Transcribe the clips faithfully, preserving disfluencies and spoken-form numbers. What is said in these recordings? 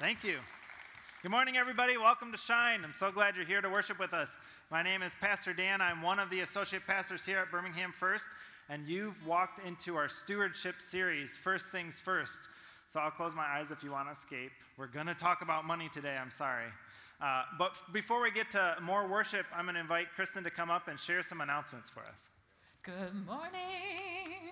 Thank you. Good morning, everybody. Welcome to Shine. I'm so glad you're here to worship with us. My name is Pastor Dan. I'm one of the associate pastors here at Birmingham First, and you've walked into our stewardship series, First Things First. So I'll close my eyes if you want to escape. We're going to talk about money today. I'm sorry. Uh, but before we get to more worship, I'm going to invite Kristen to come up and share some announcements for us. Good morning.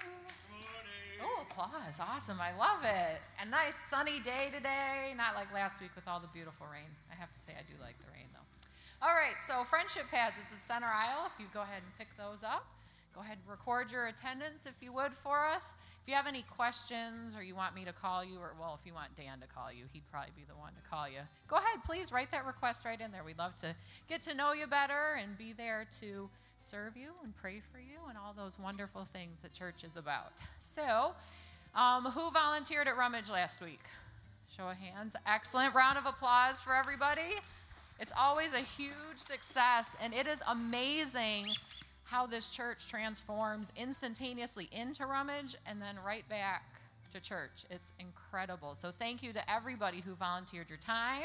Oh, applause. Awesome. I love it. A nice sunny day today, not like last week with all the beautiful rain. I have to say I do like the rain, though. All right, so friendship pads at the center aisle. If you go ahead and pick those up. Go ahead and record your attendance, if you would, for us. If you have any questions or you want me to call you, or, well, if you want Dan to call you, he'd probably be the one to call you. Go ahead, please write that request right in there. We'd love to get to know you better and be there to serve you and pray for you and all those wonderful things that church is about. So, um, who volunteered at Rummage last week? Show of hands. Excellent. Round of applause for everybody. It's always a huge success, and it is amazing how this church transforms instantaneously into Rummage and then right back to church. It's incredible. So thank you to everybody who volunteered your time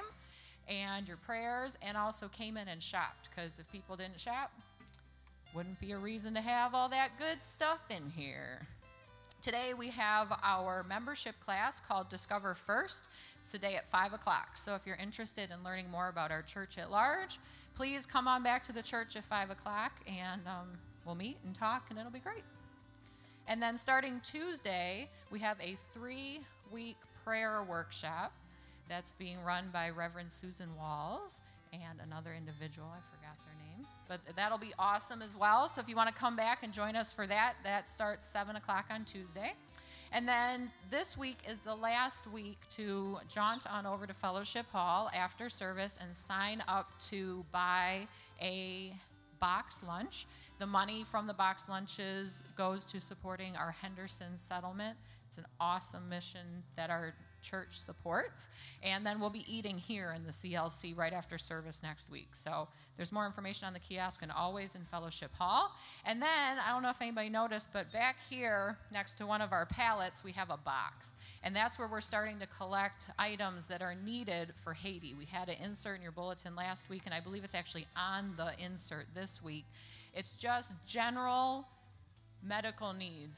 and your prayers and also came in and shopped, because if people didn't shop, wouldn't be a reason to have all that good stuff in here. Today we have our membership class called Discover First. It's today at five o'clock. So if you're interested in learning more about our church at large, please come on back to the church at five o'clock and um, we'll meet and talk and it'll be great. And then starting Tuesday, we have a three-week prayer workshop that's being run by Reverend Susan Walls and another individual, I forgot their name. But that'll be awesome as well. So if you want to come back and join us for that, that starts seven o'clock on Tuesday. And then this week is the last week to jaunt on over to Fellowship Hall after service and sign up to buy a box lunch. The money from the box lunches goes to supporting our Henderson settlement. It's an awesome mission that our church supports. And then we'll be eating here in the C L C right after service next week. So there's more information on the kiosk and always in Fellowship Hall. And then, I don't know if anybody noticed, but back here next to one of our pallets, we have a box. And that's where we're starting to collect items that are needed for Haiti. We had an insert in your bulletin last week, and I believe it's actually on the insert this week. It's just general medical needs.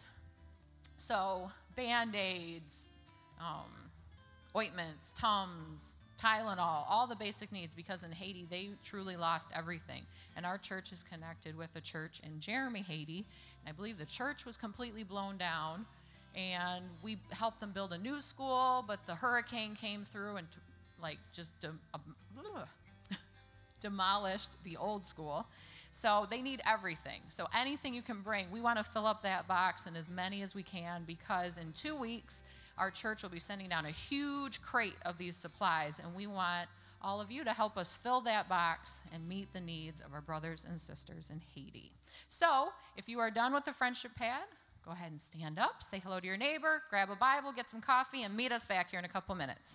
So Band-Aids, um, ointments, Tums, Tylenol, all the basic needs, because in Haiti, they truly lost everything. And our church is connected with a church in Jeremy, Haiti. And I believe the church was completely blown down. And we helped them build a new school, but the hurricane came through and, like, just de- uh, demolished the old school. So they need everything. So anything you can bring, we want to fill up that box and as many as we can, because in two weeks, our church will be sending down a huge crate of these supplies, and we want all of you to help us fill that box and meet the needs of our brothers and sisters in Haiti. So if you are done with the friendship pad, go ahead and stand up, say hello to your neighbor, grab a Bible, get some coffee, and meet us back here in a couple minutes.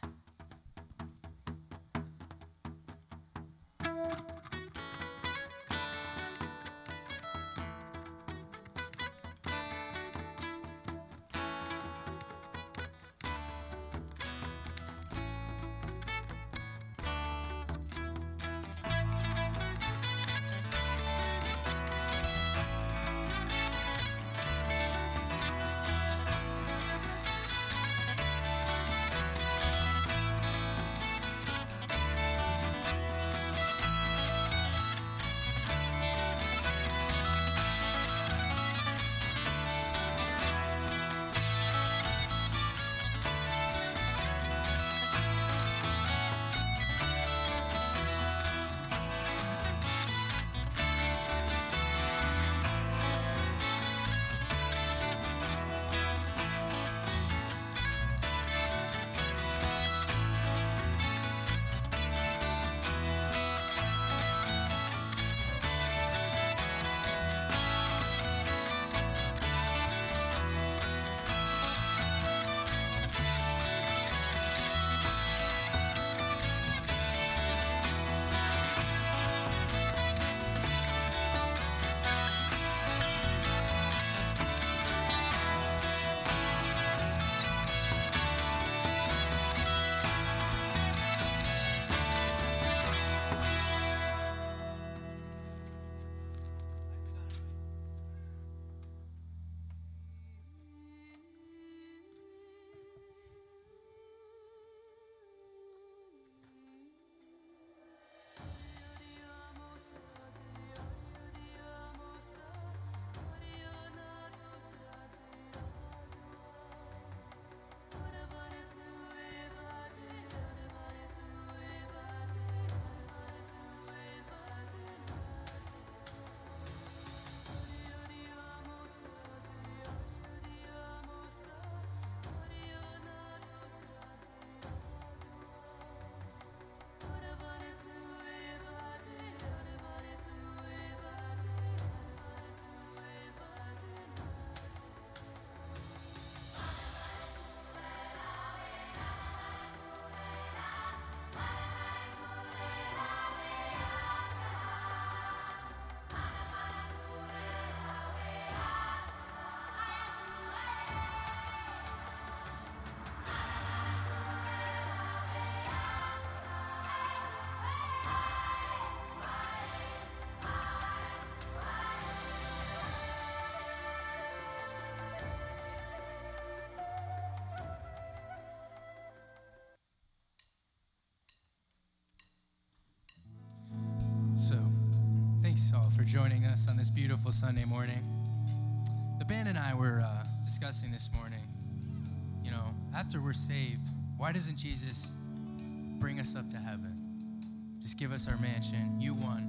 joining us on this beautiful Sunday morning. The band and I were uh, discussing this morning, you know, after we're saved, why doesn't Jesus bring us up to heaven? Just give us our mansion. You won.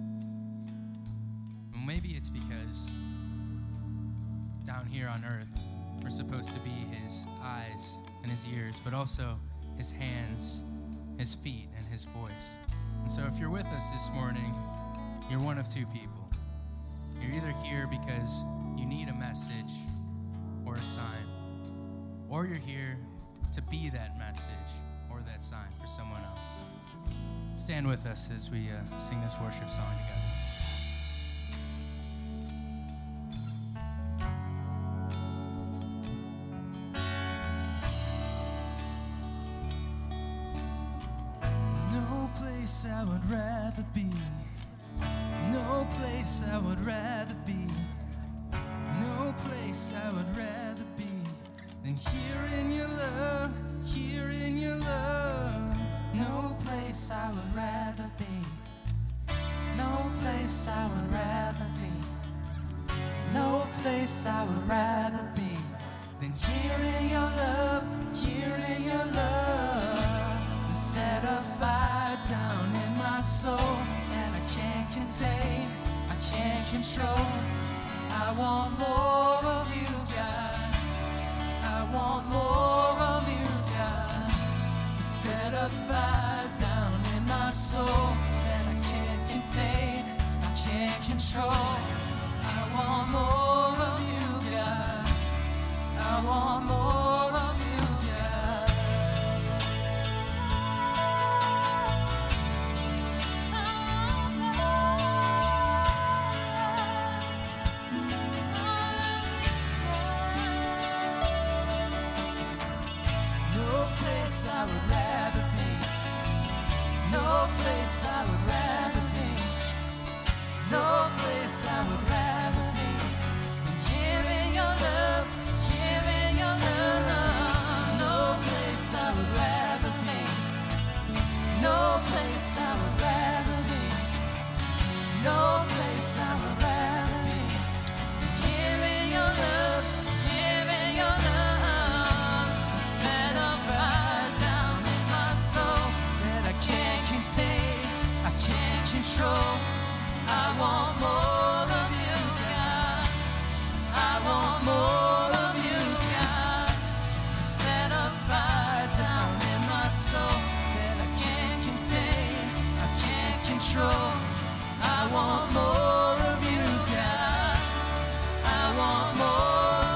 Well, maybe it's because down here on earth, we're supposed to be his eyes and his ears, but also his hands, his feet, and his voice. And so if you're with us this morning, you're one of two people. You're either here because you need a message or a sign, or you're here to be that message or that sign for someone else. Stand with us as we uh, sing this worship song together. I would rather be. No place I would rather be. No place I would rather be than here in your love, here in your love. No place I would rather be. No place I would rather be. No place I would rather be than here in your love, here in your love. Set a fire down in my soul, and I can't contain, I can't control. I want more of you, God. I want more of you, God. Set a fire down in my soul that I can't contain, I can't control. I want more of you, God. I want more of you. I would rather be. No place I would rather be. No place I would rather be than here in your love, here in your love. No place I would rather be. No place I would rather be. No place I would rather be than here in your love, here in your love. Set a fire down in my soul that I can't contain, I can't control. I want more of you, God. I want more of you, God. Set a fire down in my soul that I can't contain, I can't control. I want more of you, God. I want more.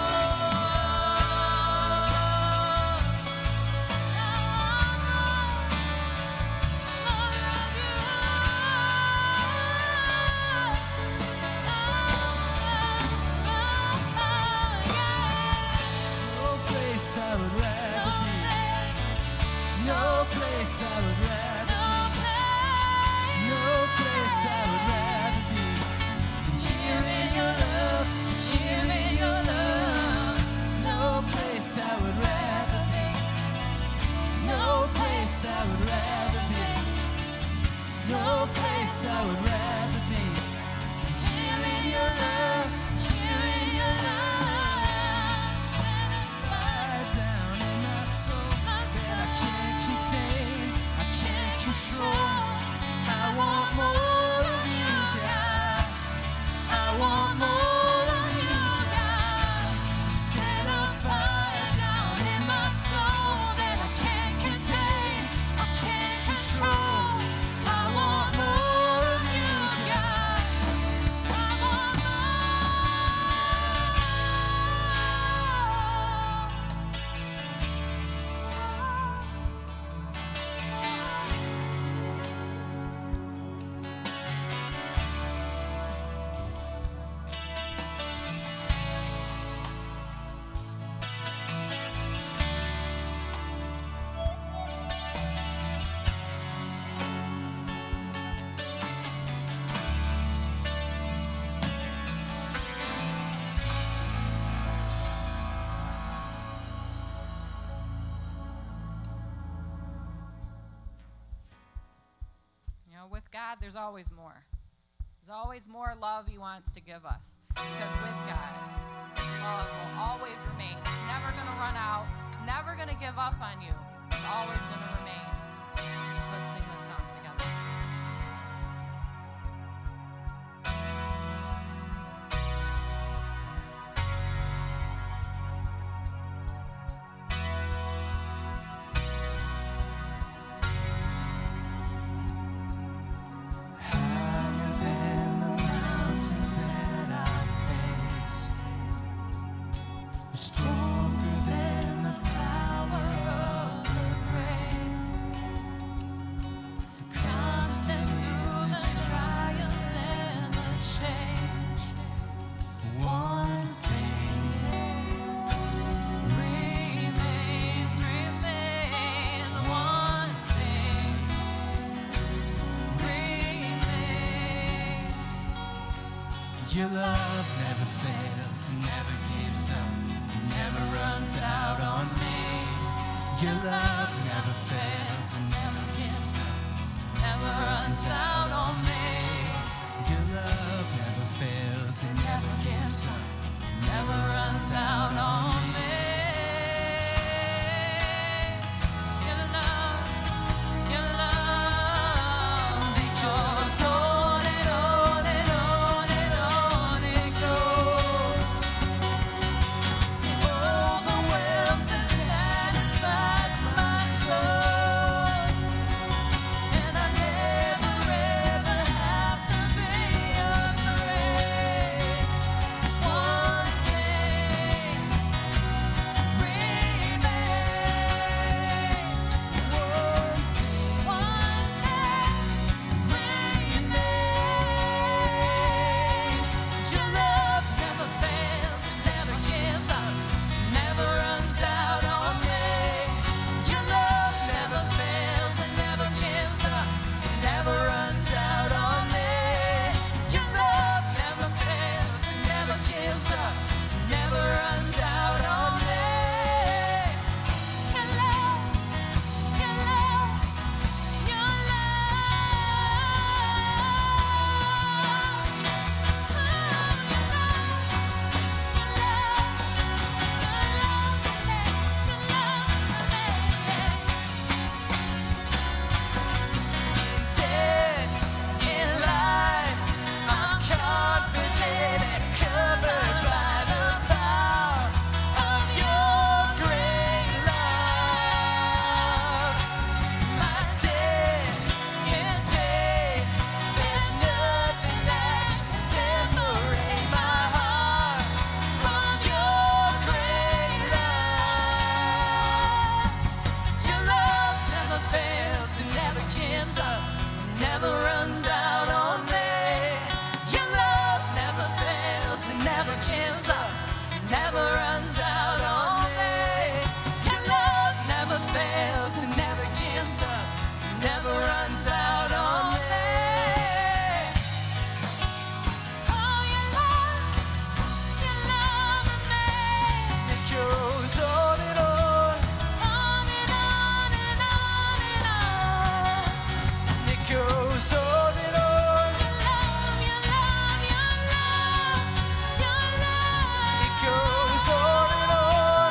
I would rather be. No place I would rather be. No place I would rather be than here in your love, here in your love. No place I would rather be. No place I would rather be. No place I would rather be than here in your love, here in your love. I can't control. I want more of you, God. I want more of you, God. Set a fire down in my soul that I can't contain, I can't control. I want more of you, God. I want With God, there's always more. There's always more love he wants to give us. Because with God, his love will always remain. It's never going to run out. It's never going to give up on you. It's always going to remain. So let's sing this song together. Higher than the mountains that I face, stronger than the power of the grave, constant through the trials and the change. One thing remains, remains. One thing remains. Your love never fails and never gives up, never runs out on me. Your love never fails and never gives up, never runs out on me. Your love never fails and never gives up, never runs out on me. Your love, your love, it goes on and on and on and on it goes. It overwhelms and satisfies my soul, and I never ever have to be afraid. There's one thing remains. One thing, one thing remains. Your love never fails, never gives up, never runs out on me. Your love never fails and never gives up, never runs out on me. Your love never fails and never gives up, never runs out on me. Your love, your love, your Dead in life, I'm confident and covered by the power of your great love. My debt is paid. There's nothing that can separate my heart from your great love. Your love never fails and never gives up, never runs out on me. Your love never fails and never gives up, never runs out on me. Your love never fails and never gives up, never runs out on me. Oh, your love, your love remains. It goes on and on. On and on and on and on. It goes on and on. Your love, your love, your love, your love. It goes on and on.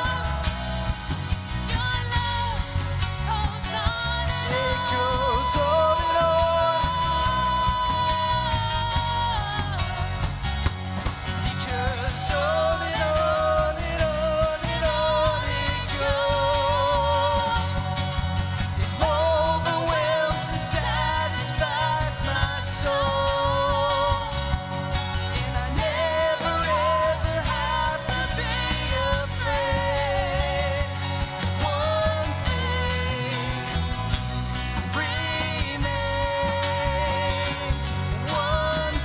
Your love goes on and on. It goes on and on. It goes on and on and on and on it goes. It overwhelms and satisfies my soul, and I never ever have to be afraid. One thing remains. One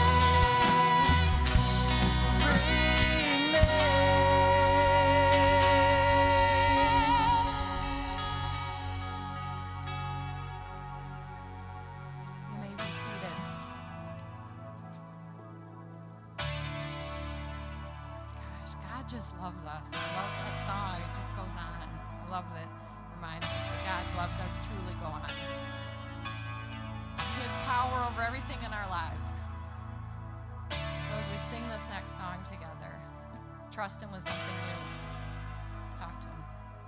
thing remains. You may be seated. Gosh, God just loves us. I love that song. It just goes on. I love that it reminds us that God's love does truly go on. He has power over everything in our lives. this next song together. Trust Him with something new. Talk to Him.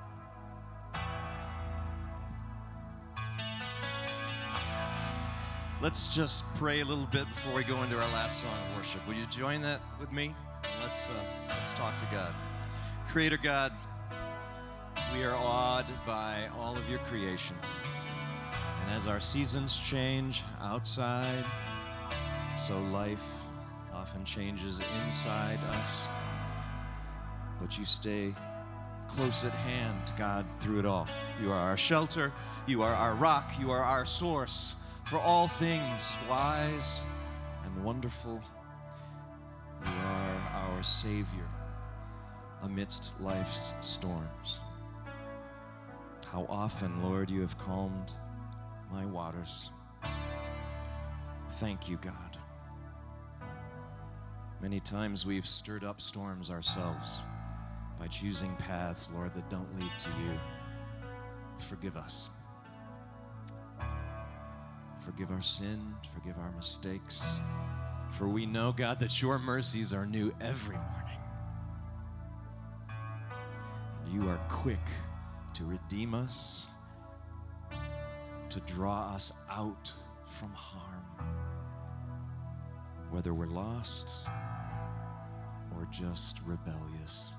Let's just pray a little bit before we go into our last song of worship. Will you join that with me? Let's uh, let's talk to God. Creator God, we are awed by all of your creation. And as our seasons change outside, so life often changes inside us. But you stay close at hand, God, through it all. You are our shelter. You are our rock. You are our source for all things wise and wonderful. You are our Savior amidst life's storms. How often, Lord, you have calmed my waters. Thank you, God. Many times we've stirred up storms ourselves by choosing paths, Lord, that don't lead to you. Forgive us. Forgive our sin, forgive our mistakes. For we know, God, that your mercies are new every morning. And you are quick to redeem us, to draw us out from harm, whether we're lost or just rebellious.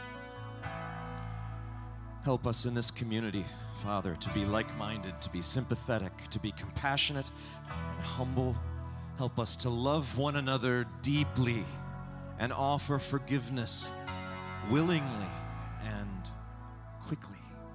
Help us in this community, Father, to be like-minded, to be sympathetic, to be compassionate and humble. Help us to love one another deeply and offer forgiveness willingly and quickly.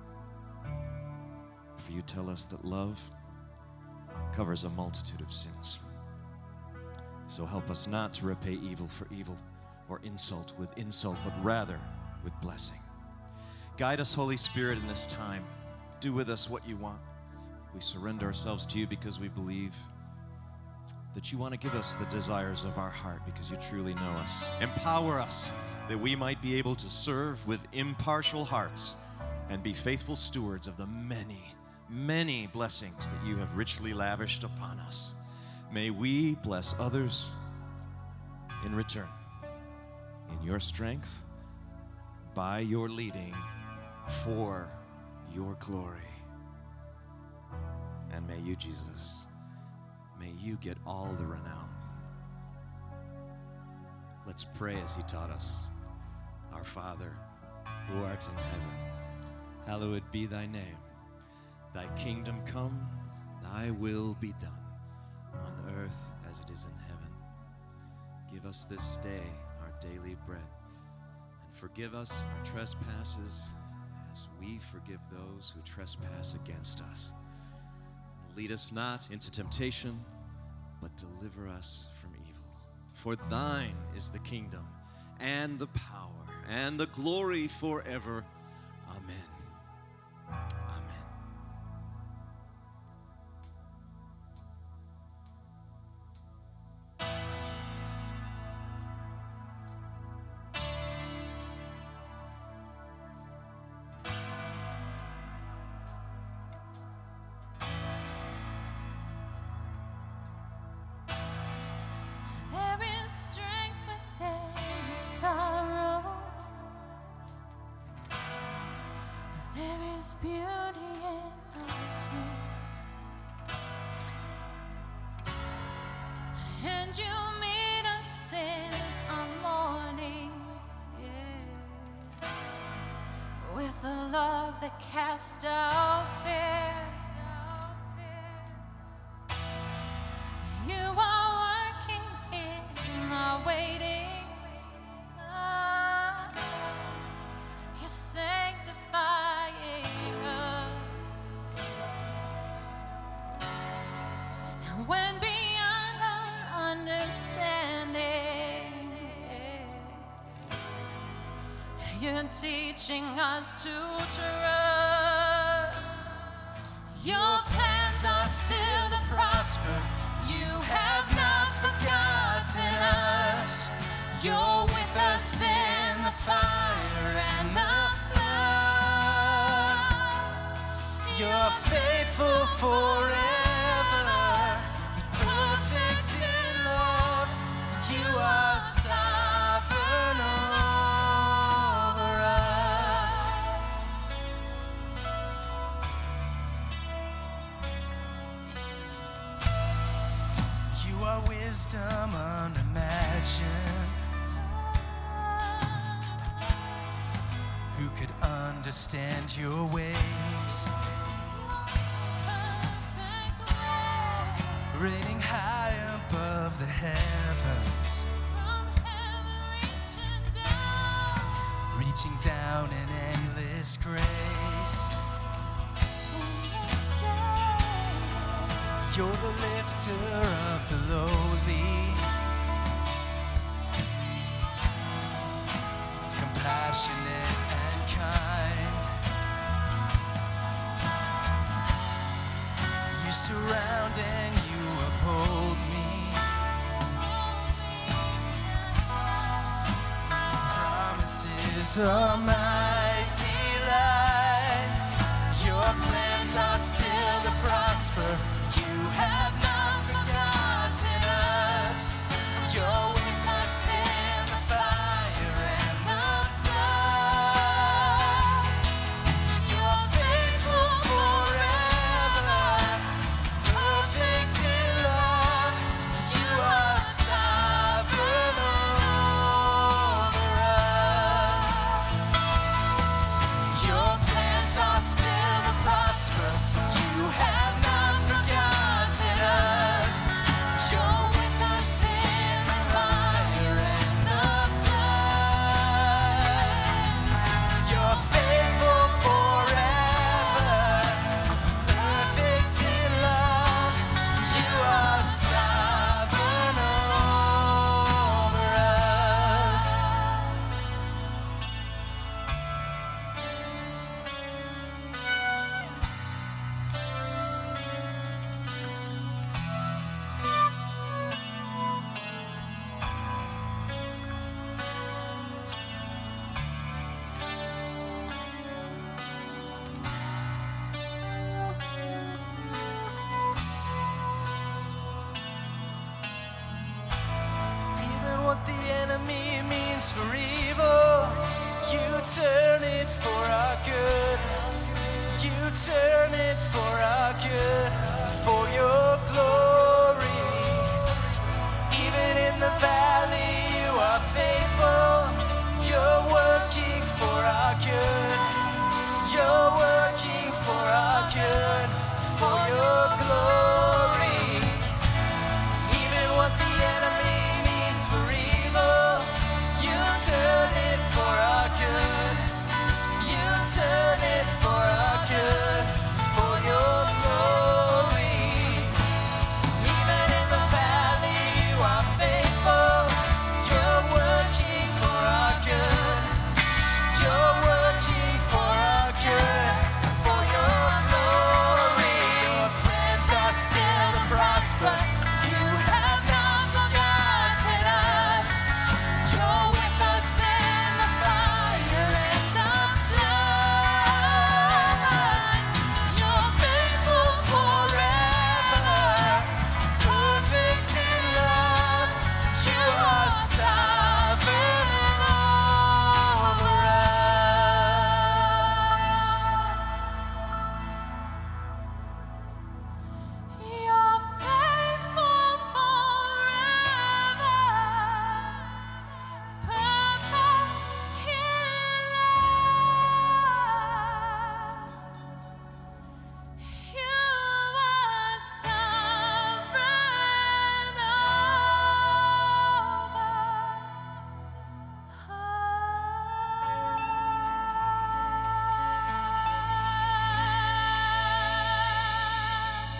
For you tell us that love covers a multitude of sins. So help us not to repay evil for evil or insult with insult, but rather with blessing. Guide us, Holy Spirit, in this time. Do with us what you want. We surrender ourselves to you because we believe that you want to give us the desires of our heart because you truly know us. Empower us that we might be able to serve with impartial hearts and be faithful stewards of the many, many blessings that you have richly lavished upon us. May we bless others in return. In your strength, by your leading, for your glory. And may you, Jesus, may you get all the renown. Let's pray as he taught us. Our Father, who art in heaven, hallowed be thy name. Thy kingdom come, thy will be done, on earth as it is in heaven. Give us this day our daily bread, and forgive us our trespasses as we forgive those who trespass against us. Lead us not into temptation, but deliver us from evil. For thine is the kingdom, and the power, and the glory forever. Amen. Amen. There is strength within the sorrow. There is beauty in our tears. And you meet us in our morning, yeah, with a love that casts out fear. You are working in our waiting. Ah, you're sanctifying us. And when beyond our understanding, you're teaching us to trust. Your plans are still to prosper. You have not forgotten us. You're with us in the fire and the flood. You're faithful forever, perfect in love. You are sovereign. are wisdom unimagined. Who could understand your ways? Reigning high above the heavens, reaching down in endless grace. You're the lifter of the lowly, compassionate and kind. You surround and you uphold me. Promises are my delight. Your plans are still to prosper. You have not forgotten us. You're with us in the fire and the flood. You're faithful forever, perfect in love. You are sovereign over us. Your plans are still to prosper. You have not forgotten us. You're with us in the fire and the flood. You're faithful forever, perfect in love. You are sovereign over us. Even what the enemy means for evil, you turn it for our good. You turn it for our good and for your glory. Even in the valley, you are faithful. You're working for our good. You're working for our good, for your glory. Even what the enemy means for evil, you turn it for our good. You turn it for our good, for your glory. Even in the valley, you are faithful. You're working for our good. You're working for our good, for your glory. Your plans are still to prosper. You have not forgotten us. You're with us in the fire and the flood. You're faithful forever, perfect in love. You are sovereign over us. You're faithful forever, perfect in love. You are sovereign over us.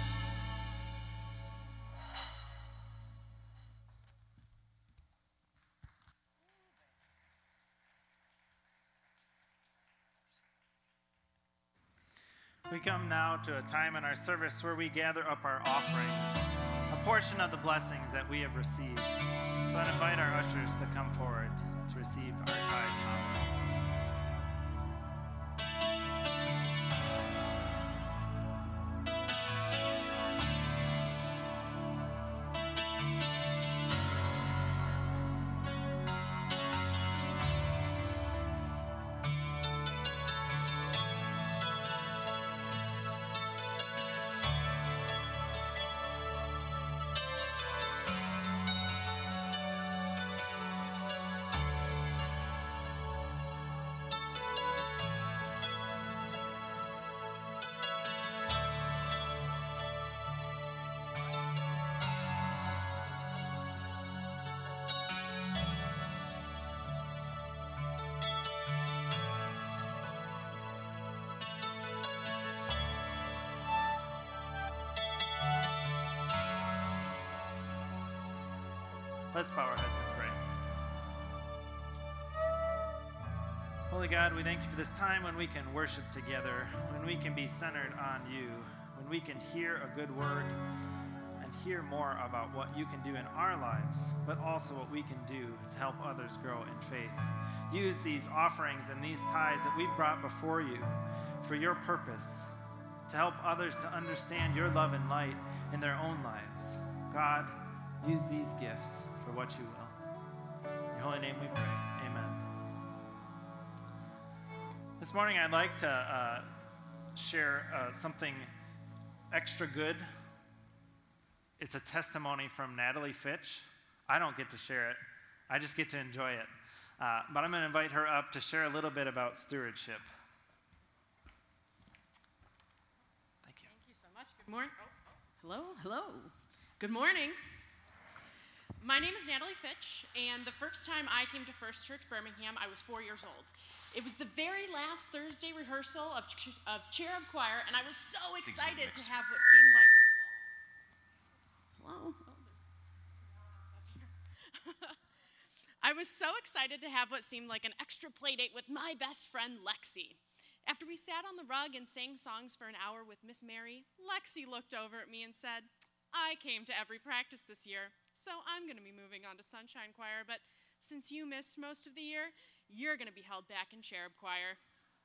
We come now to a time in our service where we gather up our offerings, a portion of the blessings that we have received. So I'd invite our ushers to come forward to receive our tithes and offerings. Let's bow our heads and pray. Holy God, we thank you for this time when we can worship together, when we can be centered on you, when we can hear a good word and hear more about what you can do in our lives, but also what we can do to help others grow in faith. Use these offerings and these tithes that we've brought before you for your purpose, to help others to understand your love and light in their own lives. God, use these gifts for what you will. In your holy name we pray. Amen. This morning I'd like to uh, share uh, something extra good. It's a testimony from Natalie Fitch. I don't get to share it. I just get to enjoy it. Uh, but I'm going to invite her up to share a little bit about stewardship. Thank you. Thank you so much. Good morning. Oh, hello, hello. Good morning. My name is Natalie Fitch, and the first time I came to First Church Birmingham, I was four years old. It was the very last Thursday rehearsal of, ch- of Cherub Choir, and I was so excited to have what seemed like... Hello? Oh, I was so excited to have what seemed like an extra play date with my best friend, Lexi. After we sat on the rug and sang songs for an hour with Miss Mary, Lexi looked over at me and said, I came to every practice this year, so I'm going to be moving on to Sunshine Choir, but since you missed most of the year, you're going to be held back in Cherub Choir.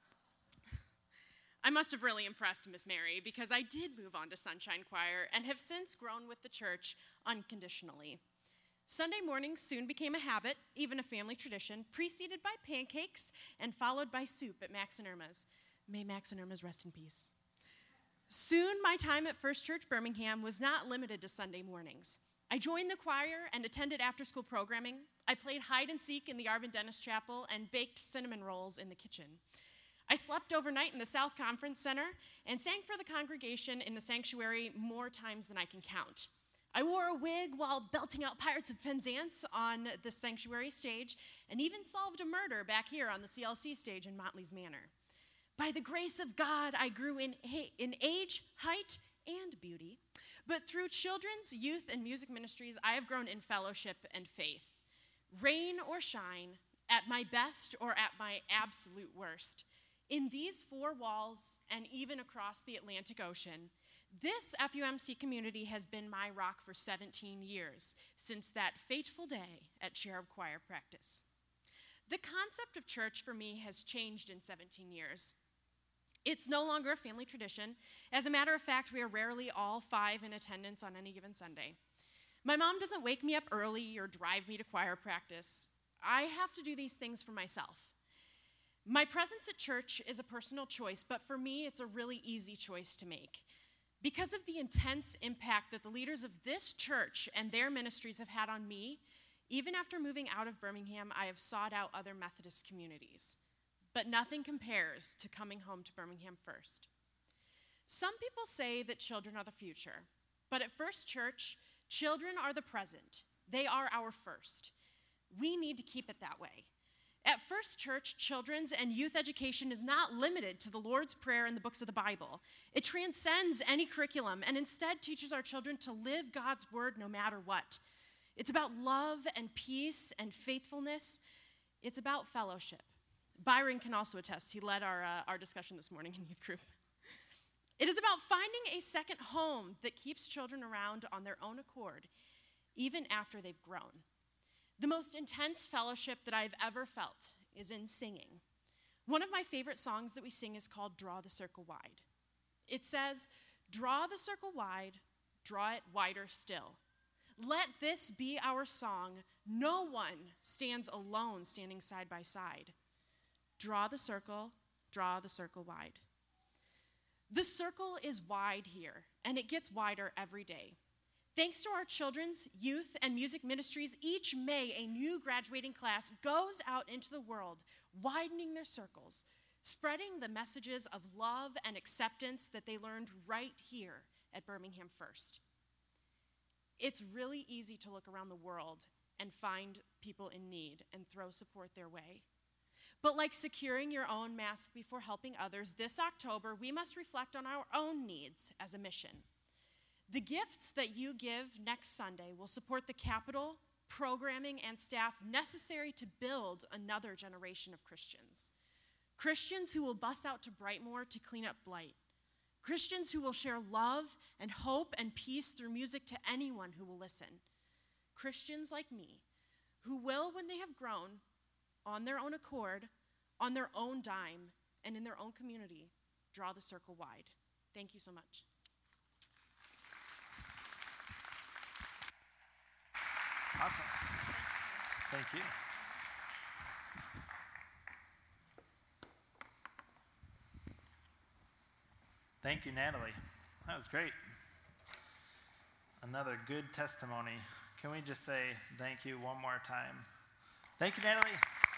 I must have really impressed Miss Mary, because I did move on to Sunshine Choir and have since grown with the church unconditionally. Sunday mornings soon became a habit, even a family tradition, preceded by pancakes and followed by soup at Max and Irma's. May Max and Irma's rest in peace. Soon, my time at First Church Birmingham was not limited to Sunday mornings. I joined the choir and attended after-school programming. I played hide and seek in the Arbin Dennis Chapel and baked cinnamon rolls in the kitchen. I slept overnight in the South Conference Center and sang for the congregation in the sanctuary more times than I can count. I wore a wig while belting out Pirates of Penzance on the sanctuary stage and even solved a murder back here on the C L C stage in Motley's Manor. By the grace of God, I grew in, in age, height, and beauty. But through children's, youth, and music ministries, I have grown in fellowship and faith. Rain or shine, at my best or at my absolute worst, in these four walls and even across the Atlantic Ocean, this F U M C community has been my rock for seventeen years, since that fateful day at Cherub Choir practice. The concept of church for me has changed in seventeen years. It's no longer a family tradition. As a matter of fact, we are rarely all five in attendance on any given Sunday. My mom doesn't wake me up early or drive me to choir practice. I have to do these things for myself. My presence at church is a personal choice, but for me, it's a really easy choice to make. Because of the intense impact that the leaders of this church and their ministries have had on me, even after moving out of Birmingham, I have sought out other Methodist communities. But nothing compares to coming home to Birmingham First. Some people say that children are the future, but at First Church, children are the present. They are our first. We need to keep it that way. At First Church, children's and youth education is not limited to the Lord's Prayer and the books of the Bible. It transcends any curriculum and instead teaches our children to live God's word no matter what. It's about love and peace and faithfulness. It's about fellowship. Byron can also attest. He led our, uh, our discussion this morning in youth group. It is about finding a second home that keeps children around on their own accord, even after they've grown. The most intense fellowship that I've ever felt is in singing. One of my favorite songs that we sing is called Draw the Circle Wide. It says, draw the circle wide, draw it wider still. Let this be our song. No one stands alone standing side by side. Draw the circle, draw the circle wide. The circle is wide here, and it gets wider every day. Thanks to our children's, youth, and music ministries, each May a new graduating class goes out into the world, widening their circles, spreading the messages of love and acceptance that they learned right here at Birmingham First. It's really easy to look around the world and find people in need and throw support their way. But like securing your own mask before helping others, this October we must reflect on our own needs as a mission. The gifts that you give next Sunday will support the Capitol, programming, and staff necessary to build another generation of Christians. Christians who will bus out to Brightmoor to clean up blight. Christians who will share love and hope and peace through music to anyone who will listen. Christians like me, who will, when they have grown, on their own accord, on their own dime, and in their own community, draw the circle wide. Thank you so much. Awesome. Thank you. Thank you, Natalie. That was great. Another good testimony. Can we just say thank you one more time? Thank you, Natalie.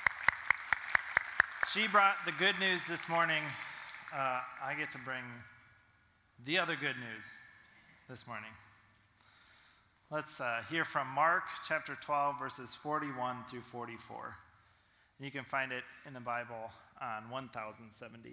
She brought the good news this morning. Uh, I get to bring the other good news this morning. Let's uh, hear from Mark chapter twelve, verses forty-one through forty-four. You can find it in the Bible on one thousand seventy.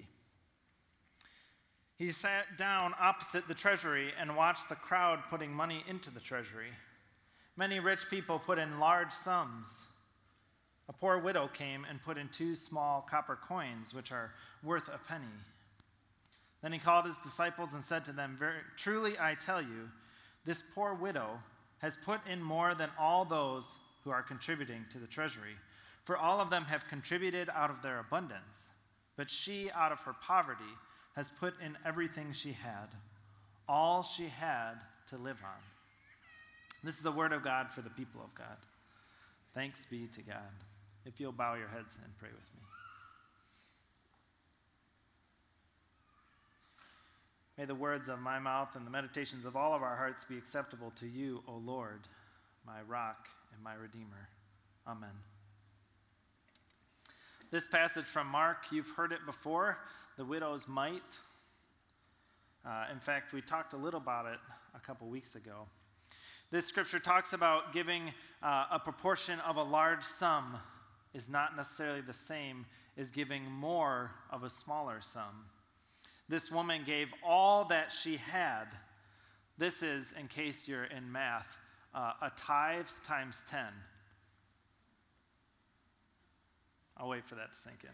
He sat down opposite the treasury and watched the crowd putting money into the treasury. Many rich people put in large sums. A poor widow came and put in two small copper coins, which are worth a penny. Then he called his disciples and said to them, "Very truly I tell you, this poor widow has put in more than all those who are contributing to the treasury. For all of them have contributed out of their abundance, but she, out of her poverty, has put in everything she had, all she had to live on." This is the word of God for the people of God. Thanks be to God. If you'll bow your heads and pray with me. May the words of my mouth and the meditations of all of our hearts be acceptable to you, O Lord, my rock and my redeemer. Amen. This passage from Mark, you've heard it before, the widow's mite. Uh, in fact, we talked a little about it a couple weeks ago. This scripture talks about giving uh, a proportion of a large sum is not necessarily the same as giving more of a smaller sum. This woman gave all that she had. This is, in case you're in math, uh, a tithe times ten. I'll wait for that to sink in.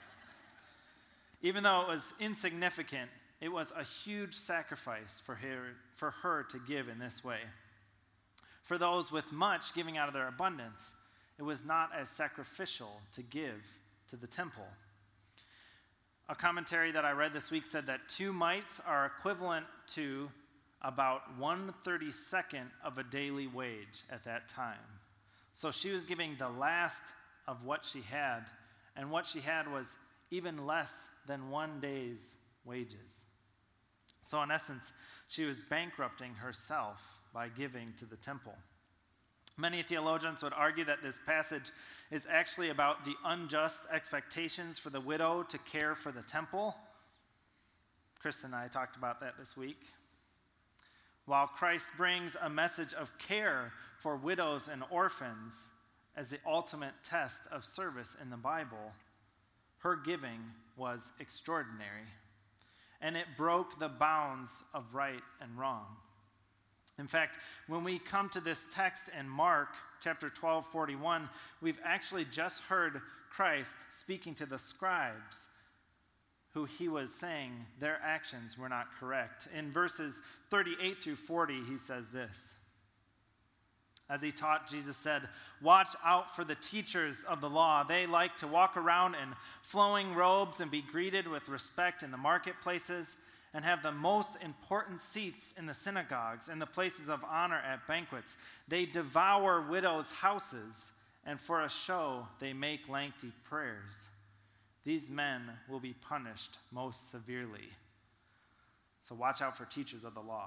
Even though it was insignificant, it was a huge sacrifice for her, for her to give in this way. For those with much giving out of their abundance, it was not as sacrificial to give to the temple. A commentary that I read this week said that two mites are equivalent to about one thirty-second of a daily wage at that time. So she was giving the last of what she had, and what she had was even less than one day's wages. So in essence, she was bankrupting herself by giving to the temple. Many theologians would argue that this passage is actually about the unjust expectations for the widow to care for the temple. Chris and I talked about that this week. While Christ brings a message of care for widows and orphans as the ultimate test of service in the Bible, her giving was extraordinary, and it broke the bounds of right and wrong. In fact, when we come to this text in Mark chapter twelve, forty-one, we've actually just heard Christ speaking to the scribes who he was saying their actions were not correct. In verses thirty-eight through forty, he says this. As he taught, Jesus said, "Watch out for the teachers of the law. They like to walk around in flowing robes and be greeted with respect in the marketplaces, and have the most important seats in the synagogues and the places of honor at banquets. They devour widows' houses, and for a show they make lengthy prayers. These men will be punished most severely." So watch out for teachers of the law.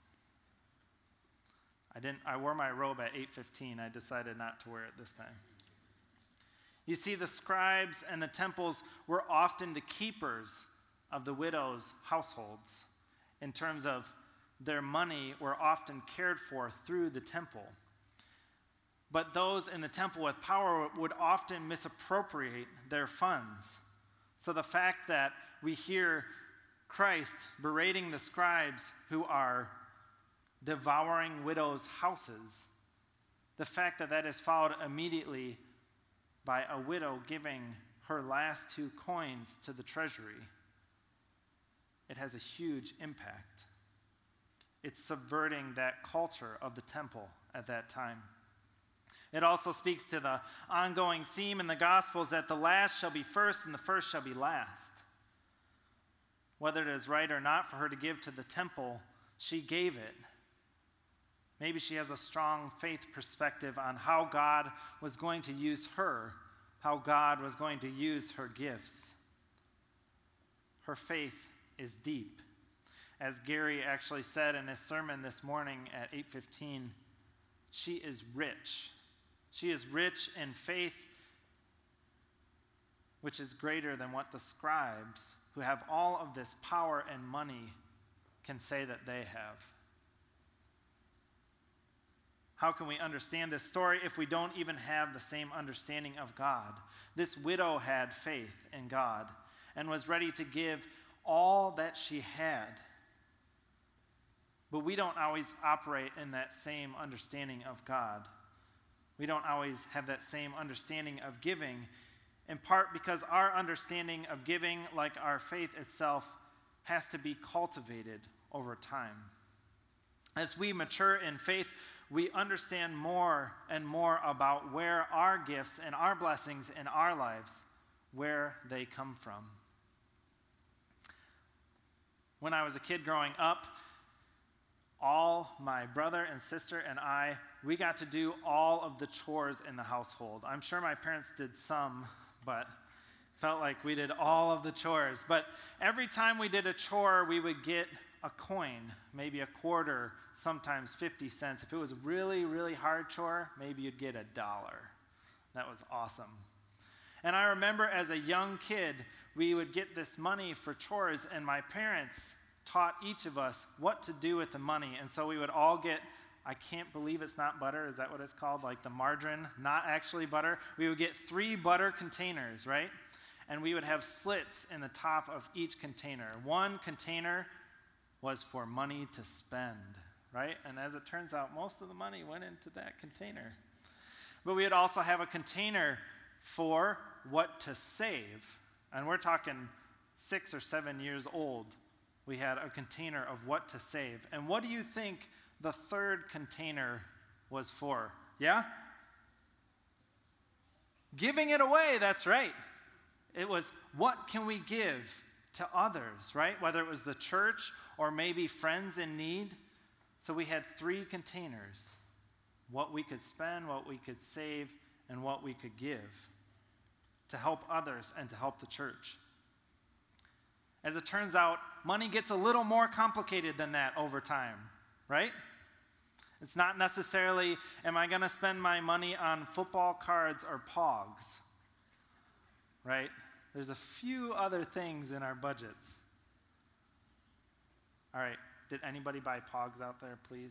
I didn't. I wore my robe at eight fifteen. I decided not to wear it this time. You see, the scribes and the temples were often the keepers of the widows' households. In terms of their money were often cared for through the temple. But those in the temple with power would often misappropriate their funds. So the fact that we hear Christ berating the scribes who are devouring widows' houses the fact that that is followed immediately by a widow giving her last two coins to the treasury, it has a huge impact. It's subverting that culture of the temple at that time. It also speaks to the ongoing theme in the Gospels that the last shall be first and the first shall be last. Whether it is right or not for her to give to the temple, she gave it. Maybe she has a strong faith perspective on how God was going to use her, how God was going to use her gifts. Her faith is deep. As Gary actually said in his sermon this morning at eight fifteen, she is rich. She is rich in faith, which is greater than what the scribes, who have all of this power and money, can say that they have. How can we understand this story if we don't even have the same understanding of God? This widow had faith in God and was ready to give all that she had. But we don't always operate in that same understanding of God. We don't always have that same understanding of giving, in part because our understanding of giving, like our faith itself, has to be cultivated over time. As we mature in faith, we understand more and more about where our gifts and our blessings in our lives, where they come from. When I was a kid growing up, all my brother and sister and I, we got to do all of the chores in the household. I'm sure my parents did some, but felt like we did all of the chores. But every time we did a chore, we would get a coin, maybe a quarter, sometimes fifty cents. If it was a really, really hard chore, maybe you'd get a dollar. That was awesome. And I remember as a young kid, we would get this money for chores, and my parents taught each of us what to do with the money. And so we would all get, I can't believe it's not butter. Is that what it's called? Like the margarine, not actually butter. We would get three butter containers, right? And we would have slits in the top of each container. One container was for money to spend, right? And as it turns out, most of the money went into that container. But we would also have a container for what to save. And we're talking six or seven years old. We had a container of what to save. And what do you think the third container was for? Yeah? Giving it away, that's right. It was, what can we give to others, right? Whether it was the church or maybe friends in need. So we had three containers. What we could spend, what we could save, and what we could give to help others and to help the church. As it turns out, money gets a little more complicated than that over time, right? It's not necessarily, am I going to spend my money on football cards or pogs, right? There's a few other things in our budgets. All right, did anybody buy pogs out there, please?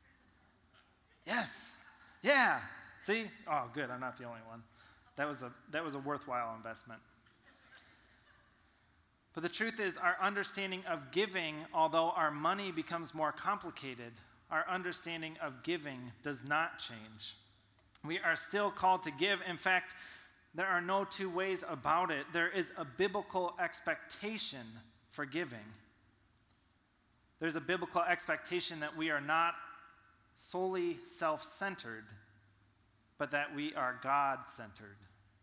Yes, yeah, see? Oh, good, I'm not the only one. That was a, that was a worthwhile investment. But the truth is, our understanding of giving, although our money becomes more complicated, our understanding of giving does not change. We are still called to give. In fact, there are no two ways about it. There is a biblical expectation for giving. There's a biblical expectation that we are not solely self-centered, but that we are God-centered.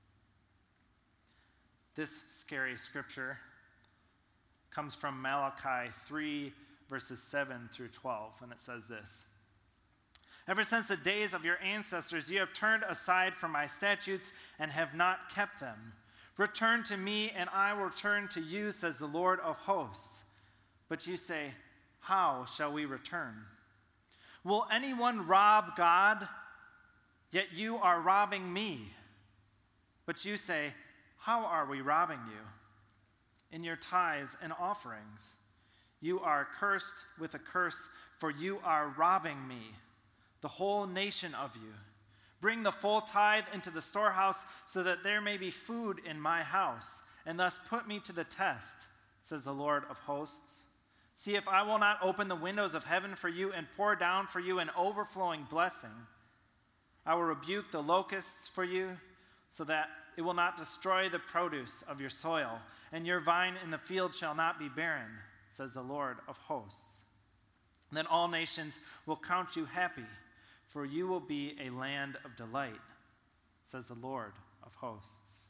This scary scripture comes from Malachi three, verses seven through twelve, and it says this. Ever since the days of your ancestors, you have turned aside from my statutes and have not kept them. Return to me, and I will turn to you, says the Lord of hosts. But you say, how shall we return? Will anyone rob God? Yet you are robbing me. But you say, how are we robbing you? In your tithes and offerings. You are cursed with a curse, for you are robbing me, the whole nation of you. Bring the full tithe into the storehouse, so that there may be food in my house, and thus put me to the test, says the Lord of hosts. See if I will not open the windows of heaven for you and pour down for you an overflowing blessing. I will rebuke the locusts for you, so that it will not destroy the produce of your soil, and your vine in the field shall not be barren, says the Lord of hosts. Then all nations will count you happy, for you will be a land of delight, says the Lord of hosts.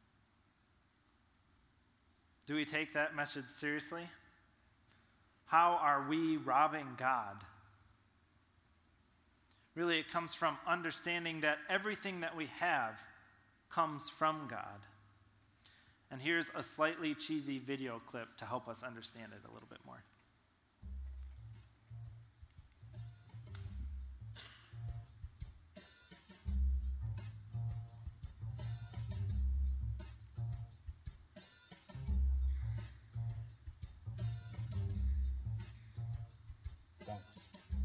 Do we take that message seriously? How are we robbing God? Really, it comes from understanding that everything that we have comes from God. And here's a slightly cheesy video clip to help us understand it a little bit more. Thanks.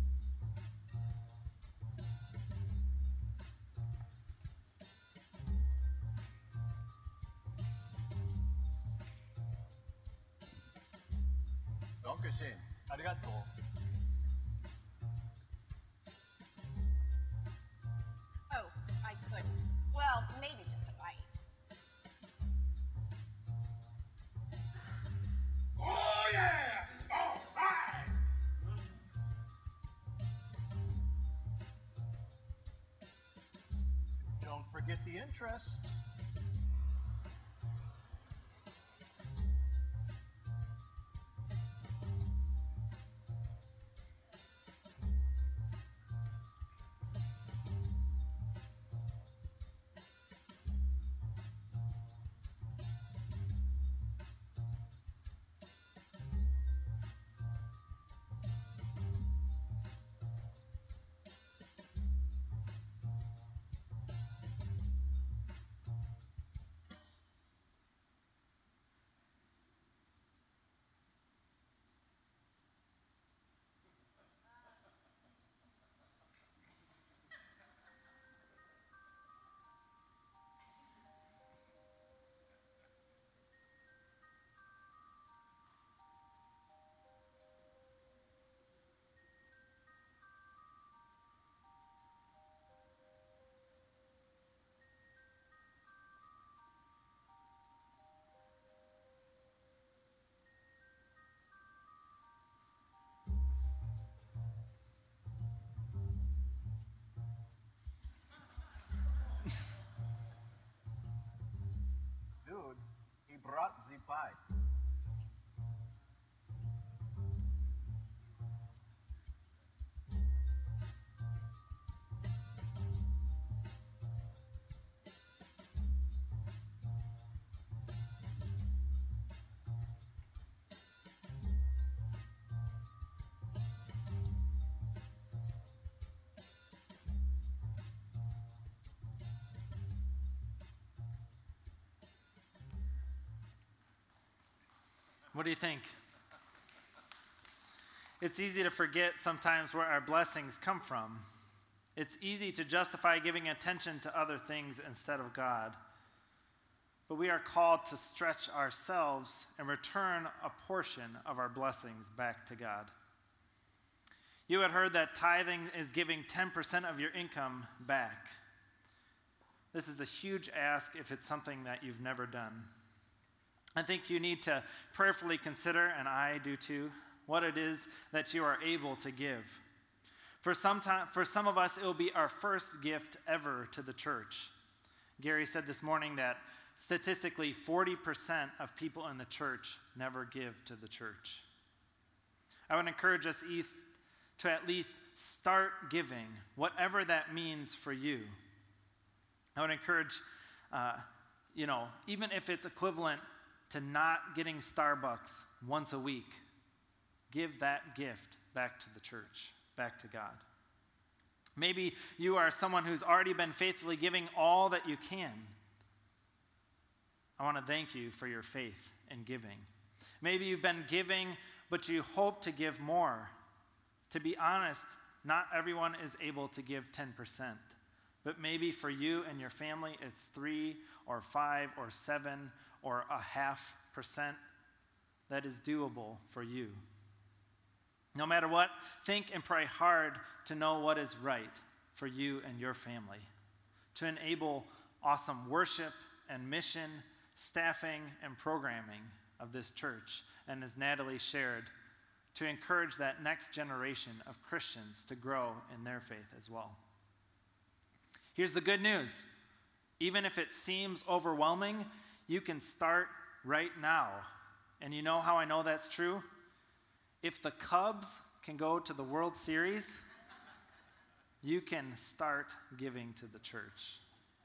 Dankeschön. Arigato. Oh, I couldn't. Well, maybe just a bite. Oh yeah! All right! Don't forget the interest. Dude, he brought the pie. What do you think? It's easy to forget sometimes where our blessings come from. It's easy to justify giving attention to other things instead of God. But we are called to stretch ourselves and return a portion of our blessings back to God. You had heard that tithing is giving ten percent of your income back. This is a huge ask if it's something that you've never done. I think you need to prayerfully consider, and I do too, what it is that you are able to give. For some time, for some of us, it will be our first gift ever to the church. Gary said this morning that statistically forty percent of people in the church never give to the church. I would encourage us to at least start giving, whatever that means for you. I would encourage, uh, you know, even if it's equivalent to not getting Starbucks once a week, give that gift back to the church, back to God. Maybe you are someone who's already been faithfully giving all that you can. I want to thank you for your faith in giving. Maybe you've been giving, but you hope to give more. To be honest, not everyone is able to give ten percent. But maybe for you and your family, it's three or five or seven or a half percent that is doable for you. No matter what, think and pray hard to know what is right. for you and your family, to enable awesome worship and mission, staffing and programming of this church, and as Natalie shared, to encourage that next generation of Christians to grow in their faith as well. Here's the good news. Even if it seems overwhelming, you can start right now. And you know how I know that's true? If the Cubs can go to the World Series, you can start giving to the church.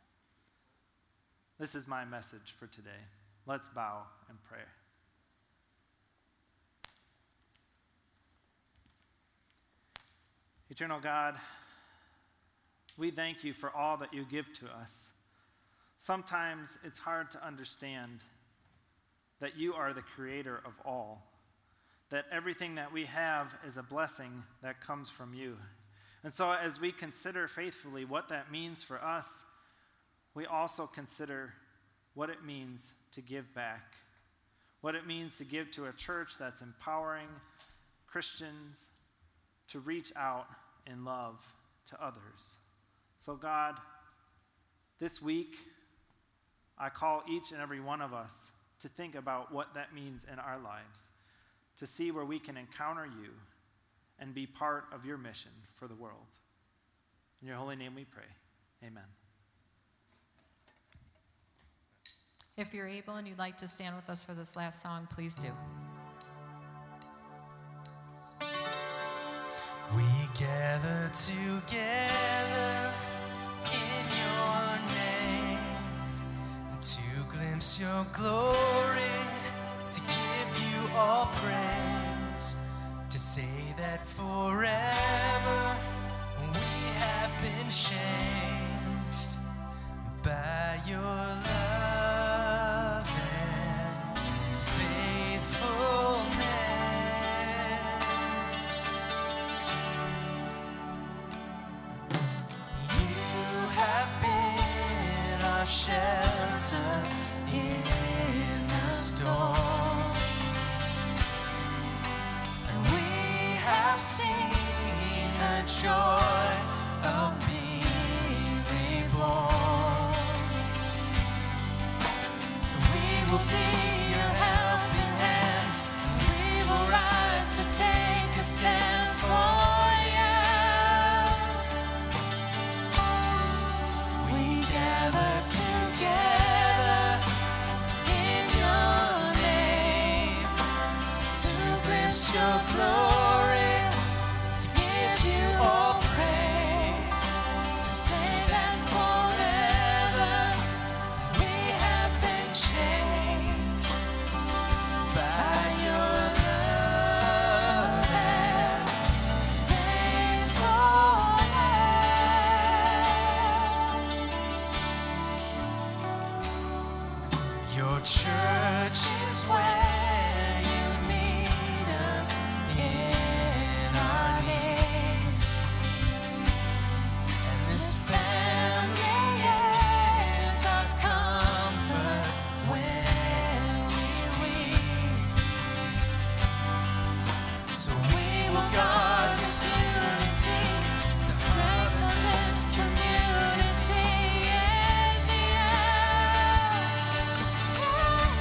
This is my message for today. Let's bow and pray. Eternal God, we thank you for all that you give to us. Sometimes it's hard to understand that you are the creator of all, that everything that we have is a blessing that comes from you. And so as we consider faithfully what that means for us, we also consider what it means to give back, what it means to give to a church that's empowering Christians to reach out in love to others. So God, this week, I call each and every one of us to think about what that means in our lives, to see where we can encounter you and be part of your mission for the world. In your holy name we pray. Amen. If you're able and you'd like to stand with us for this last song, please do. We gather together in your name to glimpse your glory, to give you all praise, to say that forever we have been changed by your love and faithfulness. Shelter in the storm, and we have seen the joy of being reborn. So we will be your helping hands, and we will rise to take a stand for together in your name to glimpse your glory, to give you all praise, to say that forever we have been changed by your love and faithfulness. Your church is where you meet us in our name, and this family is our comfort when we weep. So we will guard this unity, the strength of this community is the end.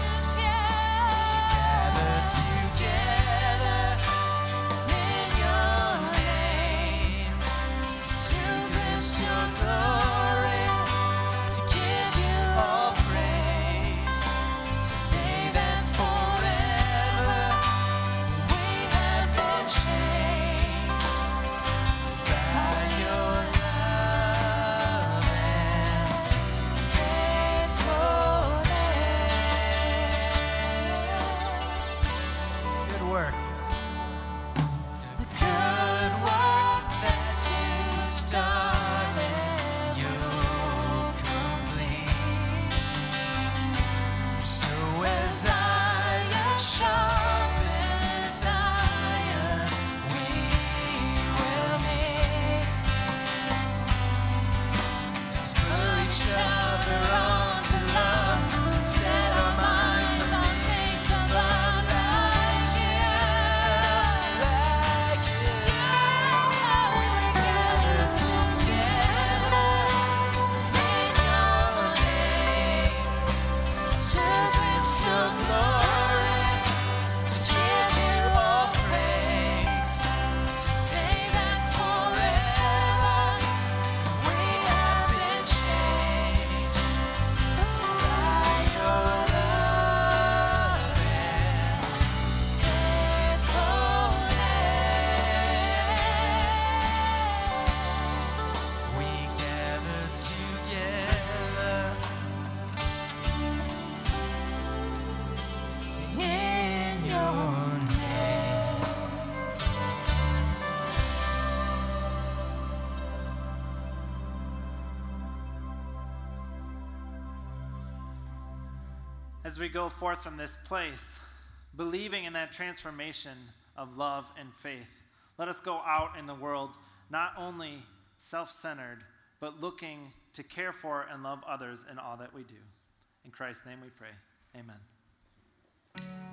as we go forth from this place, believing in that transformation of love and faith. Let us go out in the world, not only self-centered, but looking to care for and love others in all that we do. In Christ's name we pray. Amen.